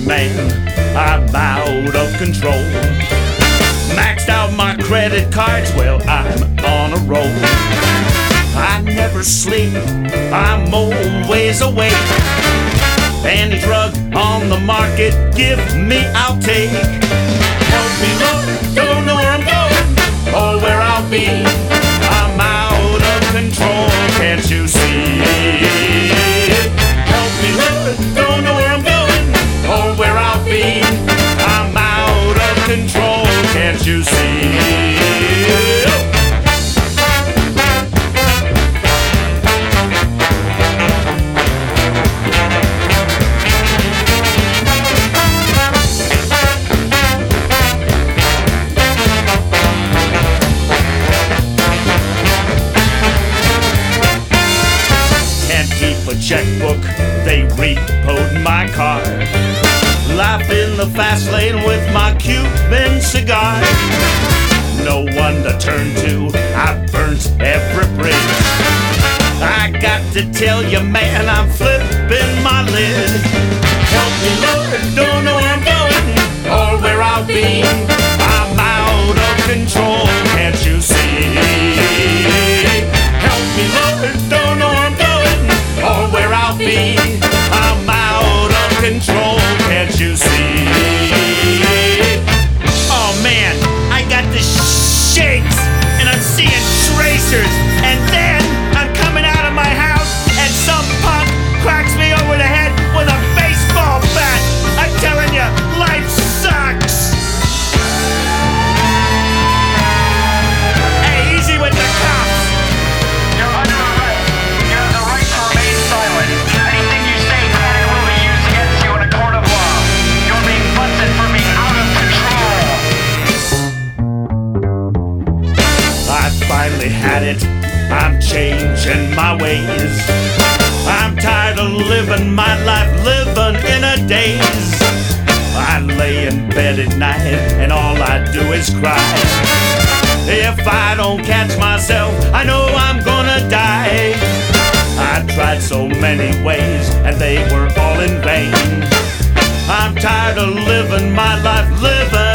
man, I'm out of control. Maxed out my credit cards, well, I'm on a roll. I never sleep, I'm always awake. Any drug on the market, give me, I'll take. Help me, Lord, don't know where I'm going or where I'll be. I'm out of control, can't you see? Help me, Lord, don't know where I'm going or where I'll be. I'm out of control, can't you see? Checkbook, they repoed my car. Life in the fast lane with my Cuban cigar. No one to turn to, I've burnt every bridge. I got to tell you, man, I'm flipping my lid. Help me, Lord, don't know where I'm going or where I'll be. I'm out of control, can't you see? Help me, Lord, don't know where I'm going or where I'll be. I'm out of control, can't you see? Oh man, I got the shakes and I'm seeing tracers. And then I'm coming out of my house and some punk cracks me over the head with a baseball bat. I'm telling you, life sucks. Hey, easy with the cops. You're under arrest. You have the right to remain silent. Anything you say can and will be used against you in a court of law. You're being busted for being out of control. I finally had it. I'm changing my ways. I'm tired of living my life, living in a daze. I lay in bed at night and all I do is cry. If I don't catch myself, I know I'm gonna die. I tried so many ways and they were all in vain. I'm tired of living my life, living